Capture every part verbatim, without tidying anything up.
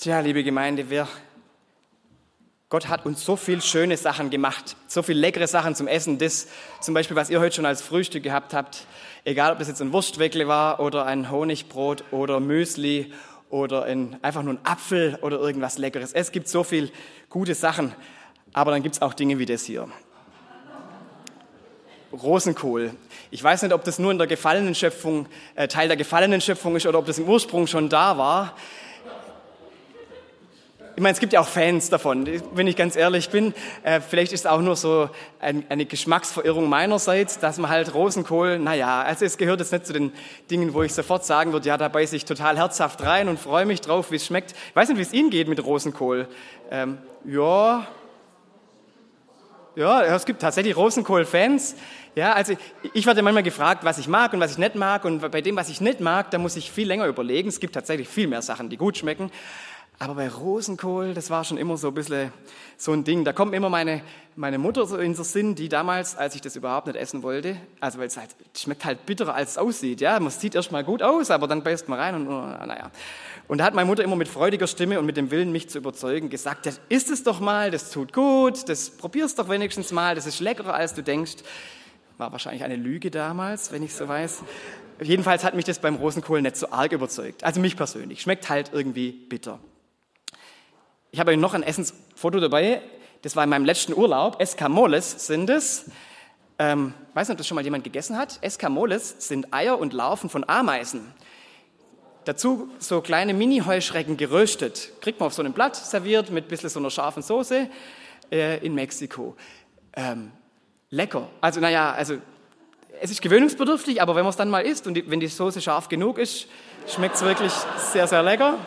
Tja, liebe Gemeinde, wir, Gott hat uns so viele schöne Sachen gemacht, so viele leckere Sachen zum Essen. Das zum Beispiel, was ihr heute schon als Frühstück gehabt habt, egal ob das jetzt ein Wurstweckle war oder ein Honigbrot oder Müsli oder ein, einfach nur ein Apfel oder irgendwas Leckeres. Es gibt so viele gute Sachen, aber dann gibt es auch Dinge wie das hier. Rosenkohl. Ich weiß nicht, ob das nur in der gefallenen Schöpfung, äh, Teil der gefallenen Schöpfung ist oder ob das im Ursprung schon da war. Ich meine, es gibt ja auch Fans davon, wenn ich ganz ehrlich bin. Äh, vielleicht ist es auch nur so ein, eine Geschmacksverirrung meinerseits, dass man halt Rosenkohl, naja, also es gehört jetzt nicht zu den Dingen, wo ich sofort sagen würde, ja, da beiße ich total herzhaft rein und freue mich drauf, wie es schmeckt. Ich weiß nicht, wie es Ihnen geht mit Rosenkohl. Ähm, ja, ja, es gibt tatsächlich Rosenkohl-Fans. Ja, also ich werde manchmal gefragt, was ich mag und was ich nicht mag. Und bei dem, was ich nicht mag, da muss ich viel länger überlegen. Es gibt tatsächlich viel mehr Sachen, die gut schmecken. Aber bei Rosenkohl, das war schon immer so ein bisschen so ein Ding. Da kommt immer meine, meine Mutter so in den Sinn, die damals, als ich das überhaupt nicht essen wollte, also weil es halt, schmeckt halt bitterer, als es aussieht. Ja, man sieht erst mal gut aus, aber dann beißt man rein und naja. Und da hat meine Mutter immer mit freudiger Stimme und mit dem Willen, mich zu überzeugen, gesagt, das isst es doch mal, das tut gut, das probier's doch wenigstens mal, das ist leckerer, als du denkst. War wahrscheinlich eine Lüge damals, wenn ich so weiß. Jedenfalls hat mich das beim Rosenkohl nicht so arg überzeugt. Also mich persönlich. Schmeckt halt irgendwie bitter. Ich habe noch ein Essensfoto dabei. Das war in meinem letzten Urlaub. Escamoles sind es. Ähm, weiß nicht, ob das schon mal jemand gegessen hat. Escamoles sind Eier und Larven von Ameisen. Dazu so kleine Mini-Heuschrecken geröstet. Kriegt man auf so einem Blatt serviert mit ein bisschen so einer scharfen Soße äh, in Mexiko. Ähm, lecker. Also naja, also es ist gewöhnungsbedürftig, aber wenn man es dann mal isst und die, wenn die Soße scharf genug ist, schmeckt es wirklich sehr, sehr lecker.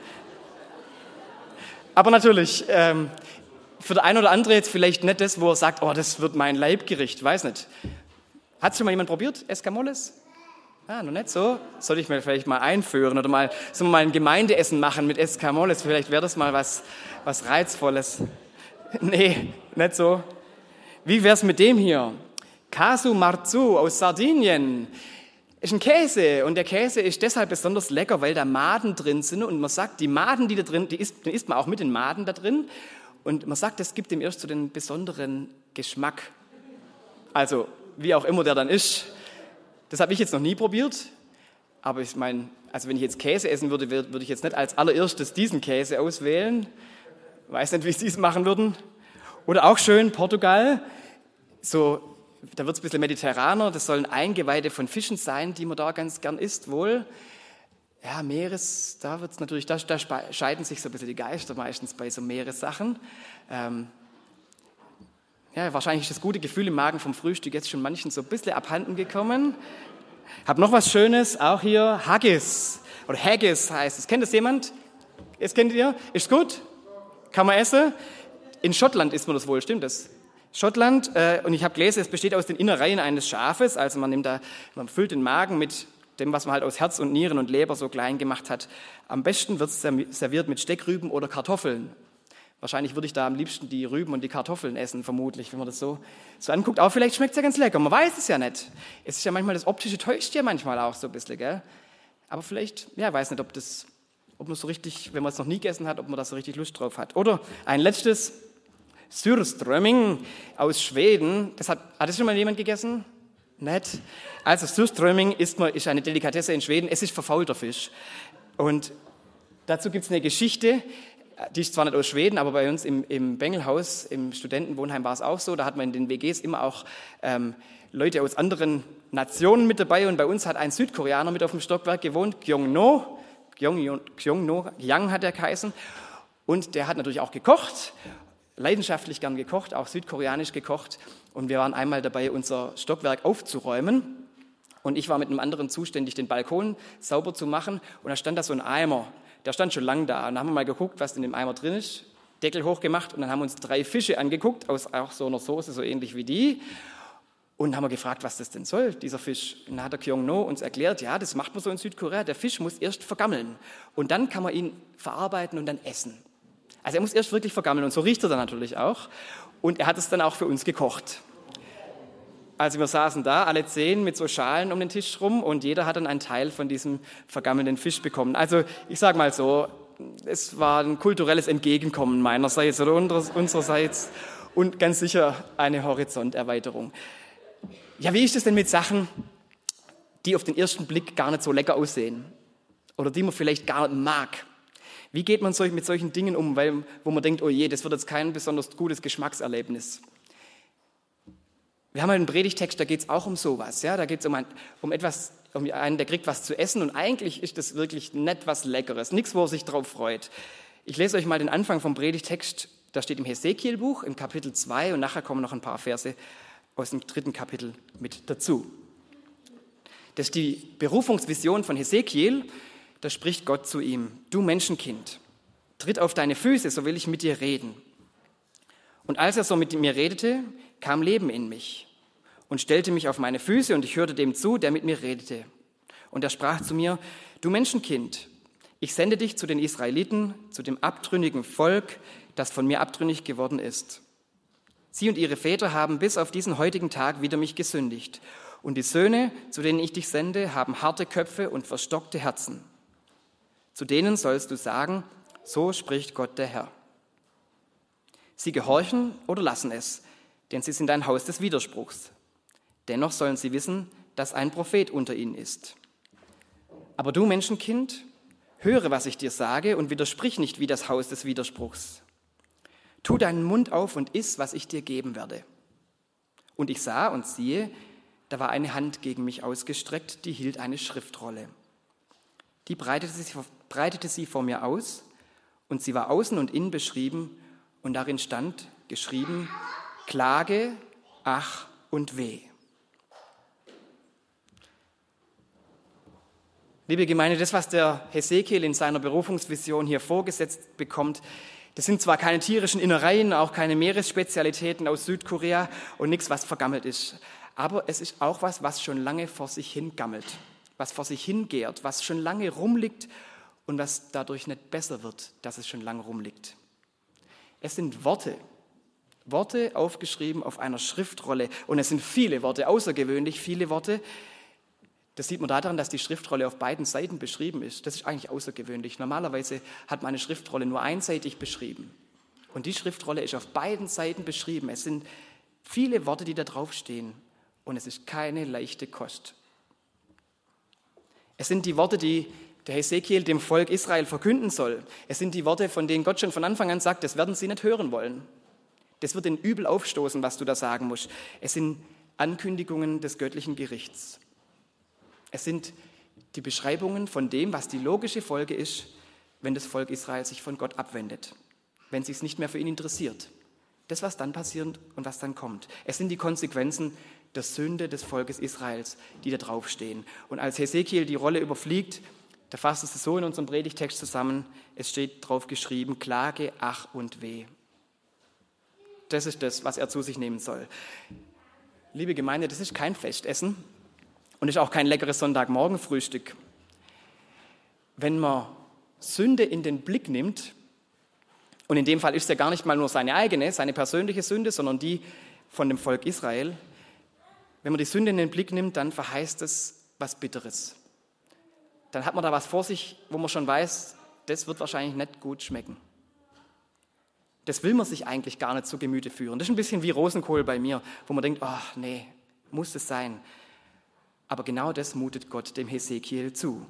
Aber natürlich, ähm, für den einen oder andere jetzt vielleicht nicht das, wo er sagt, oh, das wird mein Leibgericht, weiß nicht. Hat es schon mal jemand probiert, Escamoles? Ah, noch nicht so? Sollte ich mir vielleicht mal einführen oder mal, sollen wir mal ein Gemeindeessen machen mit Escamoles? Vielleicht wäre das mal was, was Reizvolles. Nee, nicht so. Wie wär's mit dem hier? Casu Marzu aus Sardinien. Ist ein Käse und der Käse ist deshalb besonders lecker, weil da Maden drin sind und man sagt, die Maden, die da drin, die isst, die isst man auch mit den Maden da drin und man sagt, das gibt dem erst so den besonderen Geschmack. Also, wie auch immer der dann ist. Das habe ich jetzt noch nie probiert, aber ich meine, also wenn ich jetzt Käse essen würde, würde ich jetzt nicht als allererstes diesen Käse auswählen. Weiß nicht, wie Sie es machen würden. Oder auch schön Portugal, so da wird es ein bisschen mediterraner, das sollen Eingeweide von Fischen sein, die man da ganz gern isst, wohl. Ja, Meeres, da wird's natürlich, da, da scheiden sich so ein bisschen die Geister meistens bei so Meeressachen. Ähm, ja, wahrscheinlich ist das gute Gefühl im Magen vom Frühstück jetzt schon manchen so ein bisschen abhanden gekommen. Hab noch was Schönes, auch hier, Haggis, oder Haggis heißt es. Kennt das jemand? Das kennt ihr? Ist gut? Kann man essen? In Schottland isst man das wohl, stimmt das? Schottland, äh, und ich habe gelesen, es besteht aus den Innereien eines Schafes, also man nimmt da, man füllt den Magen mit dem, was man halt aus Herz und Nieren und Leber so klein gemacht hat. Am besten wird es serviert mit Steckrüben oder Kartoffeln. Wahrscheinlich würde ich da am liebsten die Rüben und die Kartoffeln essen, vermutlich, wenn man das so, so anguckt. Aber vielleicht schmeckt es ja ganz lecker, man weiß es ja nicht. Es ist ja manchmal, das Optische täuscht ja manchmal auch so ein bisschen, gell? Aber vielleicht, ja, ich weiß nicht, ob das, ob man so richtig, wenn man es noch nie gegessen hat, ob man da so richtig Lust drauf hat. Oder ein letztes, Surströmming aus Schweden. Das hat, hat das schon mal jemand gegessen? Nicht? Also Surströmming ist, man, ist eine Delikatesse in Schweden. Es ist verfaulter Fisch. Und dazu gibt es eine Geschichte, die ist zwar nicht aus Schweden, aber bei uns im, im Bengelhaus, im Studentenwohnheim war es auch so. Da hat man in den W Gs immer auch ähm, Leute aus anderen Nationen mit dabei. Und bei uns hat ein Südkoreaner mit auf dem Stockwerk gewohnt, Kyung-no. Kyung-no, Yang hat er geheißen. Und der hat natürlich auch gekocht. Leidenschaftlich gern gekocht, auch südkoreanisch gekocht. Und wir waren einmal dabei, unser Stockwerk aufzuräumen. Und ich war mit einem anderen zuständig, den Balkon sauber zu machen. Und da stand da so ein Eimer. Der stand schon lange da. Und dann haben wir mal geguckt, was in dem Eimer drin ist. Deckel hochgemacht und dann haben wir uns drei Fische angeguckt, aus auch so einer Soße, so ähnlich wie die. Und haben wir gefragt, was das denn soll, dieser Fisch. Und dann hat der Kyung-no uns erklärt, ja, das macht man so in Südkorea. Der Fisch muss erst vergammeln. Und dann kann man ihn verarbeiten und dann essen. Also er muss erst wirklich vergammeln und so riecht er dann natürlich auch. Und er hat es dann auch für uns gekocht. Also wir saßen da, alle zehn, mit so Schalen um den Tisch rum und jeder hat dann einen Teil von diesem vergammelnden Fisch bekommen. Also ich sage mal so, es war ein kulturelles Entgegenkommen meinerseits oder unsererseits und ganz sicher eine Horizonterweiterung. Ja, wie ist es denn mit Sachen, die auf den ersten Blick gar nicht so lecker aussehen oder die man vielleicht gar nicht mag? Wie geht man mit solchen Dingen um, weil, wo man denkt, oh je, das wird jetzt kein besonders gutes Geschmackserlebnis? Wir haben halt einen Predigtext, da geht es auch um sowas. Ja? Da geht es um, ein, um etwas, um einen, der kriegt was zu essen und eigentlich ist das wirklich nicht was Leckeres, nichts, wo er sich drauf freut. Ich lese euch mal den Anfang vom Predigtext, da steht im Hesekiel-Buch, im Kapitel zwei und nachher kommen noch ein paar Verse aus dem dritten Kapitel mit dazu. Das ist die Berufungsvision von Hesekiel, da spricht Gott zu ihm: Du Menschenkind, tritt auf deine Füße, so will ich mit dir reden. Und als er so mit mir redete, kam Leben in mich und stellte mich auf meine Füße und ich hörte dem zu, der mit mir redete. Und er sprach zu mir: Du Menschenkind, ich sende dich zu den Israeliten, zu dem abtrünnigen Volk, das von mir abtrünnig geworden ist. Sie und ihre Väter haben bis auf diesen heutigen Tag wider mich gesündigt. Und die Söhne, zu denen ich dich sende, haben harte Köpfe und verstockte Herzen. Zu denen sollst du sagen: So spricht Gott der Herr. Sie gehorchen oder lassen es, denn sie sind ein Haus des Widerspruchs. Dennoch sollen sie wissen, dass ein Prophet unter ihnen ist. Aber du Menschenkind, höre, was ich dir sage und widersprich nicht wie das Haus des Widerspruchs. Tu deinen Mund auf und iss, was ich dir geben werde. Und ich sah und siehe, da war eine Hand gegen mich ausgestreckt, die hielt eine Schriftrolle. Die breitete sie, breitete sie vor mir aus und sie war außen und innen beschrieben und darin stand geschrieben: Klage, Ach und Weh. Liebe Gemeinde, das, was der Hesekiel in seiner Berufungsvision hier vorgesetzt bekommt, das sind zwar keine tierischen Innereien, auch keine Meeresspezialitäten aus Südkorea und nichts, was vergammelt ist, aber es ist auch was, was schon lange vor sich hin gammelt, was vor sich hingärt, was schon lange rumliegt und was dadurch nicht besser wird, dass es schon lange rumliegt. Es sind Worte, Worte aufgeschrieben auf einer Schriftrolle und es sind viele Worte, außergewöhnlich viele Worte. Das sieht man daran, dass die Schriftrolle auf beiden Seiten beschrieben ist. Das ist eigentlich außergewöhnlich. Normalerweise hat man eine Schriftrolle nur einseitig beschrieben. Und die Schriftrolle ist auf beiden Seiten beschrieben. Es sind viele Worte, die da draufstehen. Und es ist keine leichte Kost. Es sind die Worte, die der Hesekiel dem Volk Israel verkünden soll. Es sind die Worte, von denen Gott schon von Anfang an sagt, das werden sie nicht hören wollen. Das wird ihnen übel aufstoßen, was du da sagen musst. Es sind Ankündigungen des göttlichen Gerichts. Es sind die Beschreibungen von dem, was die logische Folge ist, wenn das Volk Israel sich von Gott abwendet, wenn es sich nicht mehr für ihn interessiert. Das, was dann passiert und was dann kommt. Es sind die Konsequenzen der Sünde des Volkes Israels, die da draufstehen. Und als Hesekiel die Rolle überfliegt, da fasst es so in unserem Predigtext zusammen, es steht drauf geschrieben: Klage, Ach und Weh. Das ist das, was er zu sich nehmen soll. Liebe Gemeinde, das ist kein Festessen. Und ist auch kein leckeres Sonntagmorgenfrühstück. Wenn man Sünde in den Blick nimmt, und in dem Fall ist es ja gar nicht mal nur seine eigene, seine persönliche Sünde, sondern die von dem Volk Israel, wenn man die Sünde in den Blick nimmt, dann verheißt es was Bitteres. Dann hat man da was vor sich, wo man schon weiß, das wird wahrscheinlich nicht gut schmecken. Das will man sich eigentlich gar nicht zu Gemüte führen. Das ist ein bisschen wie Rosenkohl bei mir, wo man denkt, ach nee, muss es sein. Aber genau das mutet Gott dem Hesekiel zu.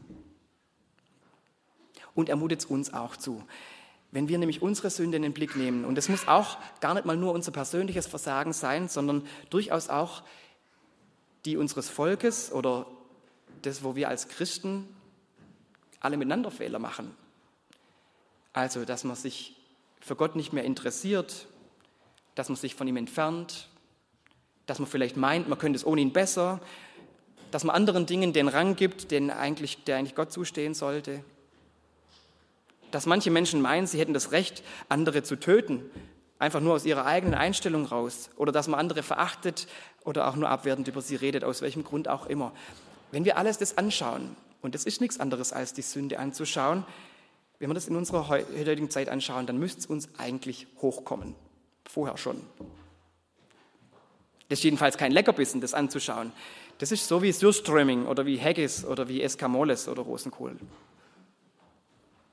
Und er mutet es uns auch zu. Wenn wir nämlich unsere Sünde in den Blick nehmen, und es muss auch gar nicht mal nur unser persönliches Versagen sein, sondern durchaus auch die unseres Volkes oder das, wo wir als Christen alle miteinander Fehler machen. Also, dass man sich für Gott nicht mehr interessiert, dass man sich von ihm entfernt, dass man vielleicht meint, man könnte es ohne ihn besser, dass man anderen Dingen den Rang gibt, den eigentlich, der eigentlich Gott zustehen sollte. Dass manche Menschen meinen, sie hätten das Recht, andere zu töten, einfach nur aus ihrer eigenen Einstellung raus. Oder dass man andere verachtet oder auch nur abwertend über sie redet, aus welchem Grund auch immer. Wenn wir alles das anschauen, und das ist nichts anderes als die Sünde anzuschauen, wenn wir das in unserer heutigen Zeit anschauen, dann müsste es uns eigentlich hochkommen. Vorher schon. Das ist jedenfalls kein Leckerbissen, das anzuschauen. Das ist so wie Surströmming oder wie Haggis oder wie Escamoles oder Rosenkohl.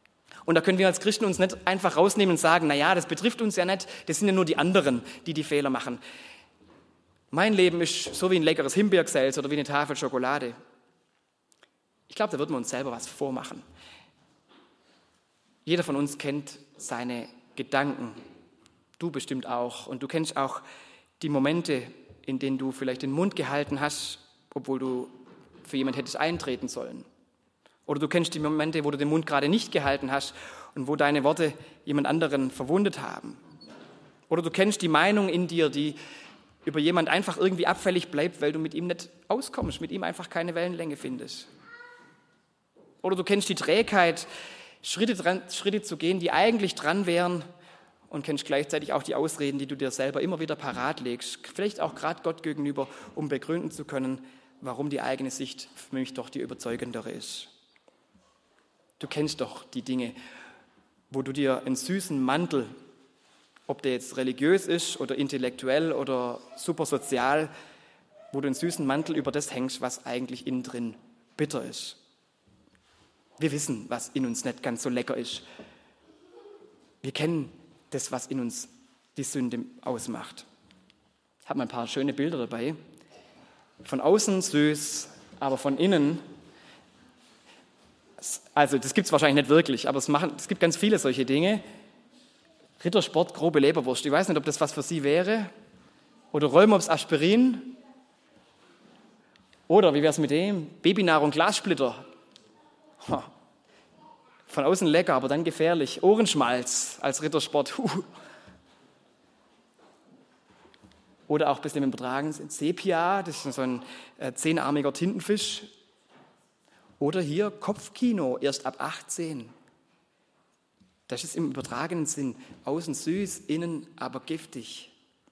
Und da können wir als Christen uns nicht einfach rausnehmen und sagen, naja, das betrifft uns ja nicht, das sind ja nur die anderen, die die Fehler machen. Mein Leben ist so wie ein leckeres Himbeergesäß oder wie eine Tafel Schokolade. Ich glaube, da würden wir uns selber was vormachen. Jeder von uns kennt seine Gedanken. Du bestimmt auch. Und du kennst auch die Momente, in denen du vielleicht den Mund gehalten hast, obwohl du für jemanden hättest eintreten sollen. Oder du kennst die Momente, wo du den Mund gerade nicht gehalten hast und wo deine Worte jemand anderen verwundet haben. Oder du kennst die Meinung in dir, die über jemand einfach irgendwie abfällig bleibt, weil du mit ihm nicht auskommst, mit ihm einfach keine Wellenlänge findest. Oder du kennst die Trägheit, Schritte, dran, Schritte zu gehen, die eigentlich dran wären, und kennst gleichzeitig auch die Ausreden, die du dir selber immer wieder parat legst, vielleicht auch gerade Gott gegenüber, um begründen zu können, warum die eigene Sicht für mich doch die überzeugendere ist. Du kennst doch die Dinge, wo du dir einen süßen Mantel, ob der jetzt religiös ist oder intellektuell oder super sozial, wo du einen süßen Mantel über das hängst, was eigentlich innen drin bitter ist. Wir wissen, was in uns nicht ganz so lecker ist. Wir kennen das, was in uns die Sünde ausmacht. Ich habe mal ein paar schöne Bilder dabei. Von außen süß, aber von innen, also das gibt es wahrscheinlich nicht wirklich, aber es, machen, es gibt ganz viele solche Dinge. Rittersport, grobe Leberwurst, ich weiß nicht, ob das was für Sie wäre. Oder Rollmops Aspirin. Oder, wie wäre es mit dem? Babynahrung Glassplitter. Von außen lecker, aber dann gefährlich. Ohrenschmalz als Rittersport. Huh. Oder auch ein bisschen im Übertragen Sepia, das ist so ein äh, zehnarmiger Tintenfisch. Oder hier Kopfkino, erst ab achtzehn. Das ist im übertragenen Sinn außen süß, innen aber giftig.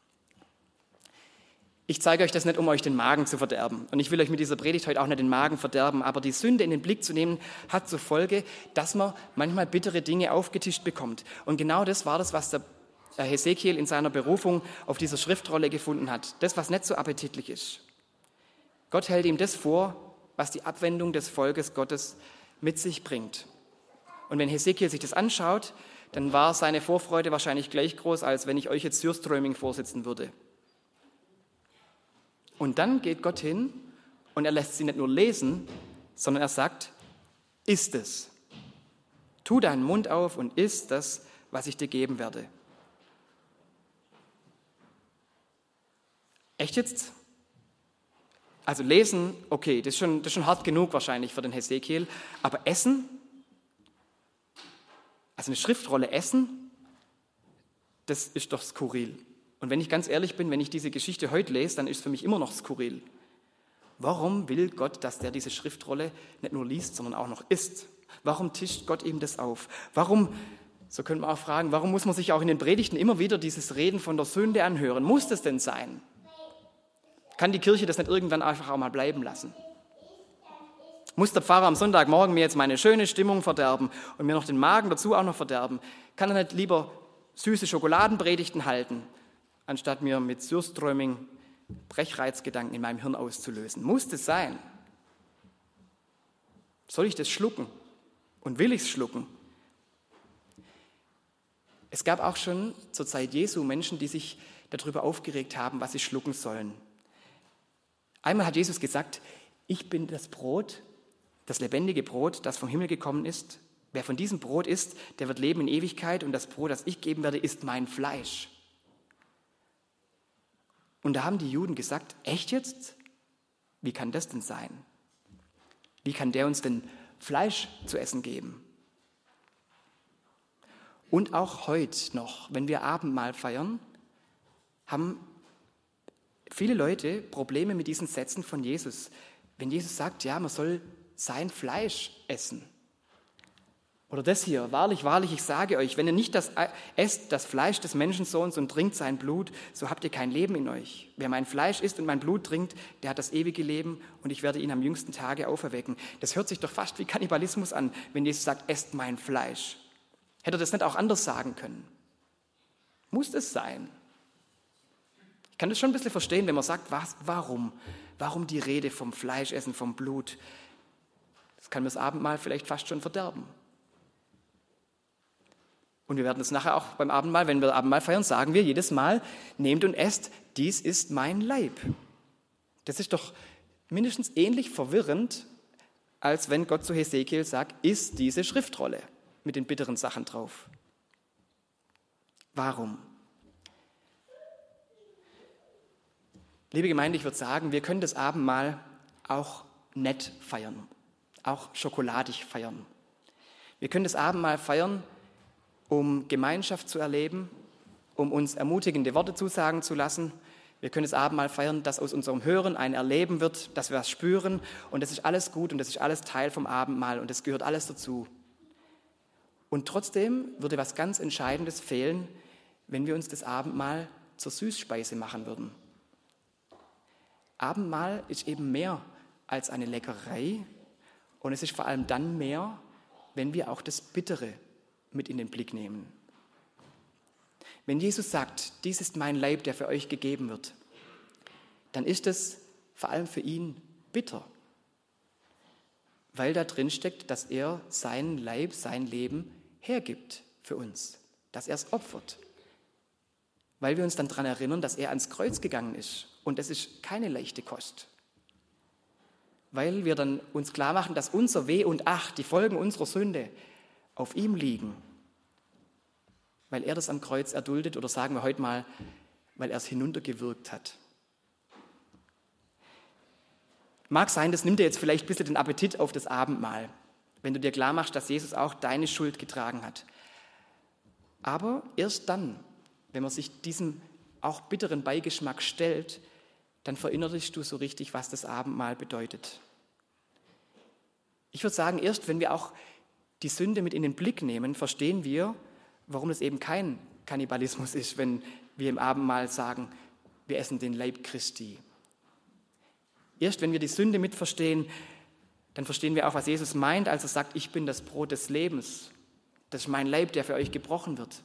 Ich zeige euch das nicht, um euch den Magen zu verderben. Und ich will euch mit dieser Predigt heute auch nicht den Magen verderben. Aber die Sünde in den Blick zu nehmen, hat zur Folge, dass man manchmal bittere Dinge aufgetischt bekommt. Und genau das war das, was der Hesekiel in seiner Berufung auf dieser Schriftrolle gefunden hat. Das, was nicht so appetitlich ist. Gott hält ihm das vor, was die Abwendung des Volkes Gottes mit sich bringt. Und wenn Hesekiel sich das anschaut, dann war seine Vorfreude wahrscheinlich gleich groß, als wenn ich euch jetzt Surströmming vorsitzen würde. Und dann geht Gott hin und er lässt sie nicht nur lesen, sondern er sagt, iss es. Tu deinen Mund auf und iss das, was ich dir geben werde. Echt jetzt? Also lesen, okay, das ist schon, das ist schon hart genug wahrscheinlich für den Hesekiel, aber essen? Also eine Schriftrolle essen, das ist doch skurril. Und wenn ich ganz ehrlich bin, wenn ich diese Geschichte heute lese, dann ist es für mich immer noch skurril. Warum will Gott, dass der diese Schriftrolle nicht nur liest, sondern auch noch isst? Warum tischt Gott ihm das auf? Warum, so könnte man auch fragen, warum muss man sich auch in den Predigten immer wieder dieses Reden von der Sünde anhören? Muss das denn sein? Kann die Kirche das nicht irgendwann einfach auch mal bleiben lassen? Muss der Pfarrer am Sonntagmorgen mir jetzt meine schöne Stimmung verderben und mir noch den Magen dazu auch noch verderben? Kann er nicht lieber süße Schokoladenpredigten halten, anstatt mir mit Surströmming Brechreizgedanken in meinem Hirn auszulösen? Muss das sein? Soll ich das schlucken? Und will ich es schlucken? Es gab auch schon zur Zeit Jesu Menschen, die sich darüber aufgeregt haben, was sie schlucken sollen. Einmal hat Jesus gesagt, ich bin das Brot, das lebendige Brot, das vom Himmel gekommen ist. Wer von diesem Brot isst, der wird leben in Ewigkeit und das Brot, das ich geben werde, ist mein Fleisch. Und da haben die Juden gesagt, echt jetzt? Wie kann das denn sein? Wie kann der uns denn Fleisch zu essen geben? Und auch heute noch, wenn wir Abendmahl feiern, haben viele Leute Probleme mit diesen Sätzen von Jesus. Wenn Jesus sagt, ja, man soll sein Fleisch essen. Oder das hier, wahrlich, wahrlich, ich sage euch, wenn ihr nicht das esst, das Fleisch des Menschensohns und trinkt sein Blut, so habt ihr kein Leben in euch. Wer mein Fleisch isst und mein Blut trinkt, der hat das ewige Leben und ich werde ihn am jüngsten Tage auferwecken. Das hört sich doch fast wie Kannibalismus an, wenn Jesus sagt, esst mein Fleisch. Hätte er das nicht auch anders sagen können? Muss es sein? Ich kann das schon ein bisschen verstehen, wenn man sagt, was, warum? Warum die Rede vom Fleischessen, vom Blut? Das kann mir das Abendmahl vielleicht fast schon verderben. Und wir werden es nachher auch beim Abendmahl, wenn wir Abendmahl feiern, sagen wir jedes Mal, nehmt und esst, dies ist mein Leib. Das ist doch mindestens ähnlich verwirrend, als wenn Gott zu Hesekiel sagt, iss diese Schriftrolle mit den bitteren Sachen drauf. Warum? Liebe Gemeinde, ich würde sagen, wir können das Abendmahl auch nett feiern, auch schokoladig feiern. Wir können das Abendmahl feiern, um Gemeinschaft zu erleben, um uns ermutigende Worte zusagen zu lassen. Wir können das Abendmahl feiern, dass aus unserem Hören ein Erleben wird, dass wir was spüren. Und das ist alles gut und das ist alles Teil vom Abendmahl und das gehört alles dazu. Und trotzdem würde was ganz Entscheidendes fehlen, wenn wir uns das Abendmahl zur Süßspeise machen würden. Abendmahl ist eben mehr als eine Leckerei und es ist vor allem dann mehr, wenn wir auch das Bittere mit in den Blick nehmen. Wenn Jesus sagt, dies ist mein Leib, der für euch gegeben wird, dann ist es vor allem für ihn bitter, weil da drin steckt, dass er seinen Leib, sein Leben hergibt für uns, dass er es opfert, weil wir uns dann daran erinnern, dass er ans Kreuz gegangen ist und das ist keine leichte Kost, weil wir dann uns klar machen, dass unser Weh und Ach, die Folgen unserer Sünde auf ihm liegen, weil er das am Kreuz erduldet oder sagen wir heute mal, weil er es hinuntergewirkt hat. Mag sein, das nimmt dir jetzt vielleicht ein bisschen den Appetit auf das Abendmahl, wenn du dir klar machst, dass Jesus auch deine Schuld getragen hat. Aber erst dann, wenn man sich diesem auch bitteren Beigeschmack stellt, dann verinnerlichst du so richtig, was das Abendmahl bedeutet. Ich würde sagen, erst wenn wir auch die Sünde mit in den Blick nehmen, verstehen wir, warum es eben kein Kannibalismus ist, wenn wir im Abendmahl sagen, wir essen den Leib Christi. Erst wenn wir die Sünde mitverstehen, dann verstehen wir auch, was Jesus meint, als er sagt, ich bin das Brot des Lebens. Das ist mein Leib, der für euch gebrochen wird.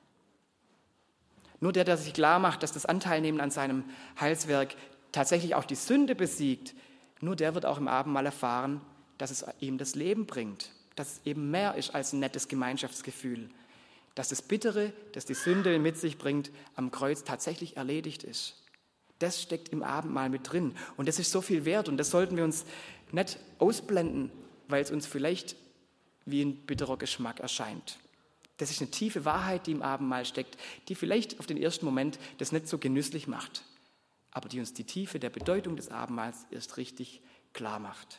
Nur der, der sich klar macht, dass das Anteilnehmen an seinem Heilswerk tatsächlich auch die Sünde besiegt, nur der wird auch im Abendmahl erfahren, dass es ihm das Leben bringt, dass es eben mehr ist als ein nettes Gemeinschaftsgefühl, dass das Bittere, das die Sünde mit sich bringt, am Kreuz tatsächlich erledigt ist. Das steckt im Abendmahl mit drin und das ist so viel wert und das sollten wir uns nicht ausblenden, weil es uns vielleicht wie ein bitterer Geschmack erscheint. Das ist eine tiefe Wahrheit, die im Abendmahl steckt, die vielleicht auf den ersten Moment das nicht so genüsslich macht, aber die uns die Tiefe der Bedeutung des Abendmahls erst richtig klar macht.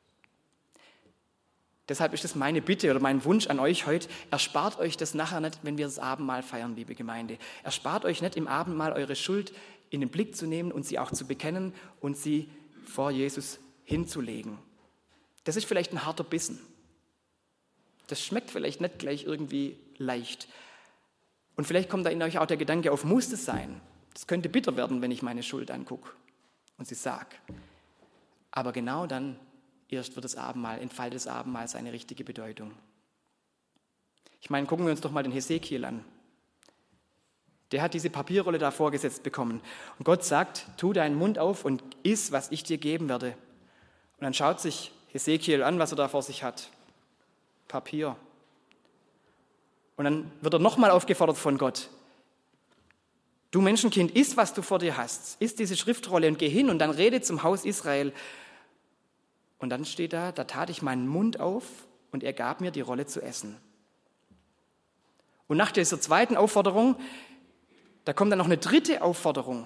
Deshalb ist es meine Bitte oder mein Wunsch an euch heute, erspart euch das nachher nicht, wenn wir das Abendmahl feiern, liebe Gemeinde. Erspart euch nicht im Abendmahl eure Schuld in den Blick zu nehmen und sie auch zu bekennen und sie vor Jesus hinzulegen. Das ist vielleicht ein harter Bissen. Das schmeckt vielleicht nicht gleich irgendwie leicht. Und vielleicht kommt da in euch auch der Gedanke auf, muss es sein? Das könnte bitter werden, wenn ich meine Schuld angucke und sie sage. Aber genau dann erst wird das Abendmahl, entfaltet das Abendmahl seine richtige Bedeutung. Ich meine, gucken wir uns doch mal den Hesekiel an. Der hat diese Papierrolle da vorgesetzt bekommen. Und Gott sagt, tu deinen Mund auf und iss, was ich dir geben werde. Und dann schaut sich Hesekiel an, was er da vor sich hat. Papier. Und dann wird er nochmal aufgefordert von Gott. Du Menschenkind, iss, was du vor dir hast. Iss diese Schriftrolle und geh hin und dann rede zum Haus Israel. Und dann steht da, da tat ich meinen Mund auf und er gab mir die Rolle zu essen. Und nach dieser zweiten Aufforderung, da kommt dann noch eine dritte Aufforderung.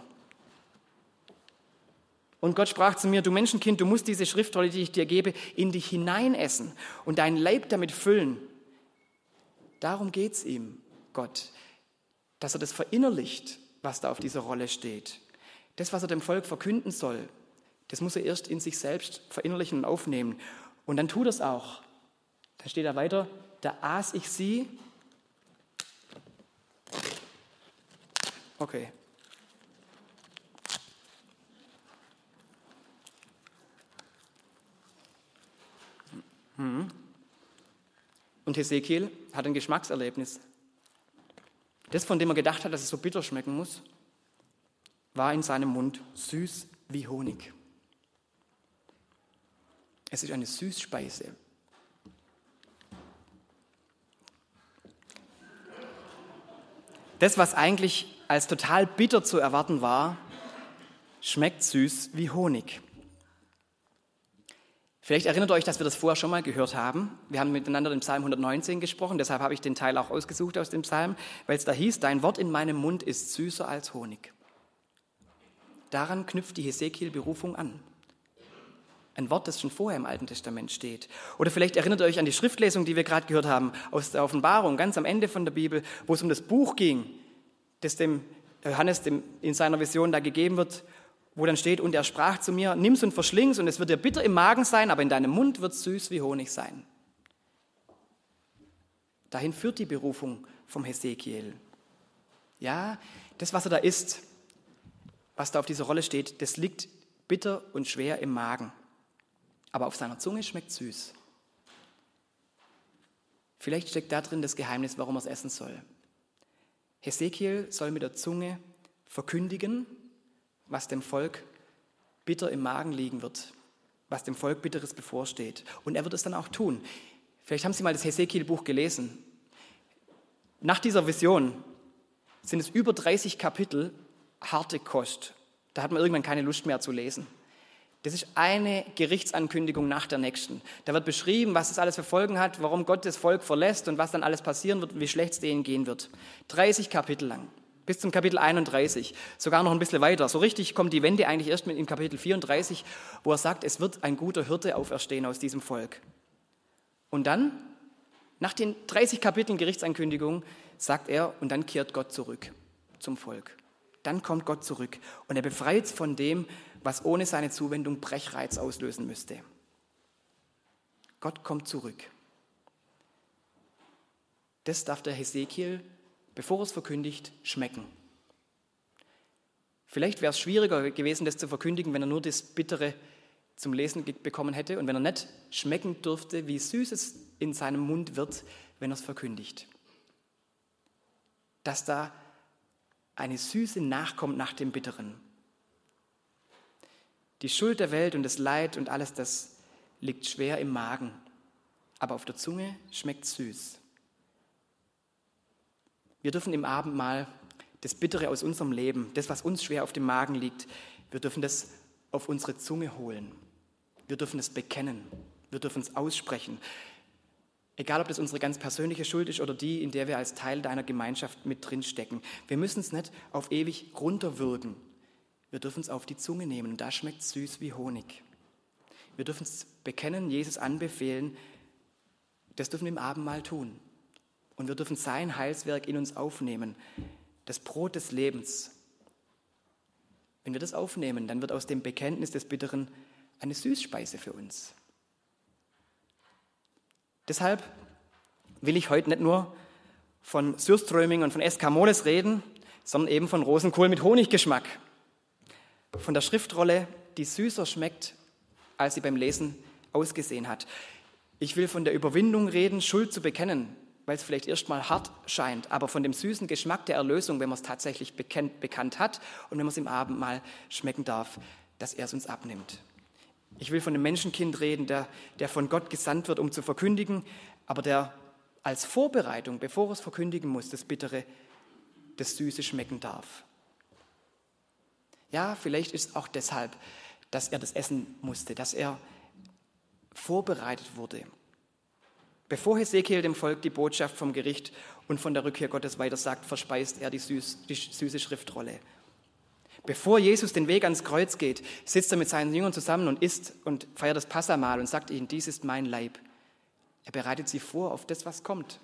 Und Gott sprach zu mir, du Menschenkind, du musst diese Schriftrolle, die ich dir gebe, in dich hineinessen und deinen Leib damit füllen. Darum geht es ihm, Gott, dass er das verinnerlicht, was da auf dieser Rolle steht. Das, was er dem Volk verkünden soll, das muss er erst in sich selbst verinnerlichen und aufnehmen. Und dann tut er es auch. Dann steht da weiter, da aß ich sie. Okay. Und Hesekiel hat ein Geschmackserlebnis. Das, von dem er gedacht hat, dass es so bitter schmecken muss, war in seinem Mund süß wie Honig. Es ist eine Süßspeise. Das, was eigentlich als total bitter zu erwarten war, schmeckt süß wie Honig. Vielleicht erinnert euch, dass wir das vorher schon mal gehört haben. Wir haben miteinander den Psalm hundertneunzehn gesprochen, deshalb habe ich den Teil auch ausgesucht aus dem Psalm, weil es da hieß, dein Wort in meinem Mund ist süßer als Honig. Daran knüpft die Hesekiel-Berufung an. Ein Wort, das schon vorher im Alten Testament steht. Oder vielleicht erinnert ihr euch an die Schriftlesung, die wir gerade gehört haben, aus der Offenbarung, ganz am Ende von der Bibel, wo es um das Buch ging, das dem Johannes dem in seiner Vision da gegeben wird, wo dann steht, und er sprach zu mir, nimm's und verschling's und es wird dir bitter im Magen sein, aber in deinem Mund wird es süß wie Honig sein. Dahin führt die Berufung vom Hesekiel. Ja, das, was er da isst, was da auf dieser Rolle steht, das liegt bitter und schwer im Magen. Aber auf seiner Zunge schmeckt süß. Vielleicht steckt da drin das Geheimnis, warum er es essen soll. Hesekiel soll mit der Zunge verkündigen, was dem Volk bitter im Magen liegen wird, was dem Volk Bitteres bevorsteht. Und er wird es dann auch tun. Vielleicht haben Sie mal das Hesekiel-Buch gelesen. Nach dieser Vision sind es über dreißig Kapitel harte Kost. Da hat man irgendwann keine Lust mehr zu lesen. Das ist eine Gerichtsankündigung nach der nächsten. Da wird beschrieben, was das alles für Folgen hat, warum Gott das Volk verlässt und was dann alles passieren wird und wie schlecht es denen gehen wird. dreißig Kapitel lang, bis zum Kapitel einunddreißig, sogar noch ein bisschen weiter. So richtig kommt die Wende eigentlich erst mit in Kapitel vierunddreißig, wo er sagt, es wird ein guter Hirte auferstehen aus diesem Volk. Und dann, nach den dreißig Kapiteln Gerichtsankündigung, sagt er, und dann kehrt Gott zurück zum Volk. Dann kommt Gott zurück und er befreit es von dem, was ohne seine Zuwendung Brechreiz auslösen müsste. Gott kommt zurück. Das darf der Hesekiel, bevor er es verkündigt, schmecken. Vielleicht wäre es schwieriger gewesen, das zu verkündigen, wenn er nur das Bittere zum Lesen bekommen hätte und wenn er nicht schmecken dürfte, wie süß es in seinem Mund wird, wenn er es verkündigt. Dass da eine Süße nachkommt nach dem Bitteren. Die Schuld der Welt und das Leid und alles, das liegt schwer im Magen, aber auf der Zunge schmeckt süß. Wir dürfen im Abendmahl das Bittere aus unserem Leben, das, was uns schwer auf dem Magen liegt, wir dürfen das auf unsere Zunge holen. Wir dürfen es bekennen, wir dürfen es aussprechen. Egal, ob das unsere ganz persönliche Schuld ist oder die, in der wir als Teil deiner Gemeinschaft mit drin stecken. Wir müssen es nicht auf ewig runterwürgen. Wir dürfen es auf die Zunge nehmen und da schmeckt es süß wie Honig. Wir dürfen es bekennen, Jesus anbefehlen. Das dürfen wir im Abendmahl tun. Und wir dürfen sein Heilswerk in uns aufnehmen, das Brot des Lebens. Wenn wir das aufnehmen, dann wird aus dem Bekenntnis des Bitteren eine Süßspeise für uns. Deshalb will ich heute nicht nur von Surströmming und von Escamoles reden, sondern eben von Rosenkohl mit Honiggeschmack. Von der Schriftrolle, die süßer schmeckt, als sie beim Lesen ausgesehen hat. Ich will von der Überwindung reden, Schuld zu bekennen, weil es vielleicht erstmal hart scheint, aber von dem süßen Geschmack der Erlösung, wenn man es tatsächlich bekennt, bekannt hat und wenn man es im Abendmahl schmecken darf, dass er es uns abnimmt. Ich will von dem Menschenkind reden, der, der von Gott gesandt wird, um zu verkündigen, aber der als Vorbereitung, bevor er es verkündigen muss, das Bittere, das Süße schmecken darf. Ja, vielleicht ist es auch deshalb, dass er das essen musste, dass er vorbereitet wurde. Bevor Hesekiel dem Volk die Botschaft vom Gericht und von der Rückkehr Gottes weitersagt, verspeist er die, süß, die süße Schriftrolle. Bevor Jesus den Weg ans Kreuz geht, sitzt er mit seinen Jüngern zusammen und isst und feiert das Passahmahl und sagt ihnen, dies ist mein Leib. Er bereitet sie vor auf das, was kommt.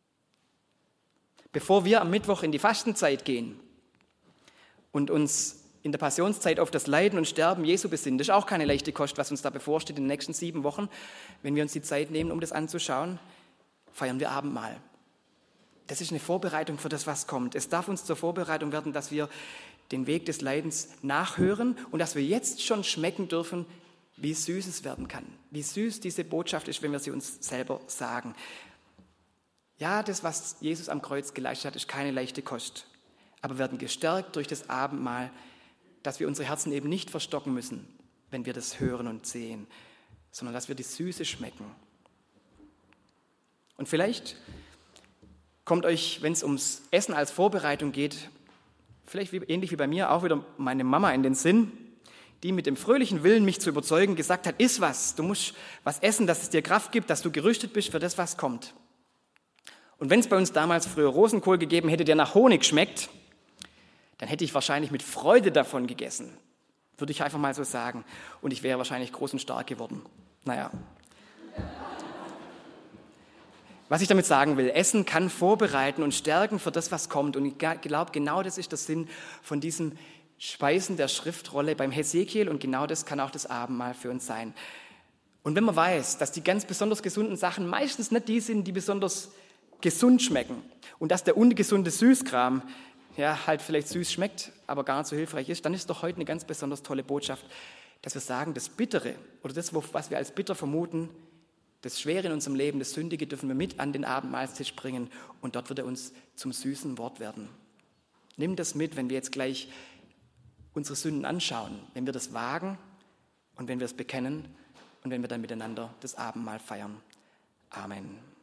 Bevor wir am Mittwoch in die Fastenzeit gehen und uns in der Passionszeit auf das Leiden und Sterben Jesu besinnen, das ist auch keine leichte Kost, was uns da bevorsteht in den nächsten sieben Wochen. Wenn wir uns die Zeit nehmen, um das anzuschauen, feiern wir Abendmahl. Das ist eine Vorbereitung für das, was kommt. Es darf uns zur Vorbereitung werden, dass wir den Weg des Leidens nachhören und dass wir jetzt schon schmecken dürfen, wie süß es werden kann. Wie süß diese Botschaft ist, wenn wir sie uns selber sagen. Ja, das, was Jesus am Kreuz geleistet hat, ist keine leichte Kost. Aber wir werden gestärkt durch das Abendmahl, dass wir unsere Herzen eben nicht verstocken müssen, wenn wir das hören und sehen, sondern dass wir die Süße schmecken. Und vielleicht kommt euch, wenn es ums Essen als Vorbereitung geht, vielleicht wie, ähnlich wie bei mir, auch wieder meine Mama in den Sinn, die mit dem fröhlichen Willen, mich zu überzeugen, gesagt hat, iss was, du musst was essen, dass es dir Kraft gibt, dass du gerüstet bist für das, was kommt. Und wenn es bei uns damals früher Rosenkohl gegeben hätte, der nach Honig schmeckt, dann hätte ich wahrscheinlich mit Freude davon gegessen, würde ich einfach mal so sagen. Und ich wäre wahrscheinlich groß und stark geworden. Naja. Was ich damit sagen will, Essen kann vorbereiten und stärken für das, was kommt. Und ich glaube, genau das ist der Sinn von diesem Speisen der Schriftrolle beim Hesekiel und genau das kann auch das Abendmahl für uns sein. Und wenn man weiß, dass die ganz besonders gesunden Sachen meistens nicht die sind, die besonders gesund schmecken und dass der ungesunde Süßkram ja halt vielleicht süß schmeckt, aber gar nicht so hilfreich ist, dann ist doch heute eine ganz besonders tolle Botschaft, dass wir sagen, das Bittere oder das, was wir als bitter vermuten, das Schwere in unserem Leben, das Sündige, dürfen wir mit an den Abendmahlstisch bringen und dort wird er uns zum süßen Wort werden. Nimm das mit, wenn wir jetzt gleich unsere Sünden anschauen, wenn wir das wagen und wenn wir es bekennen und wenn wir dann miteinander das Abendmahl feiern. Amen.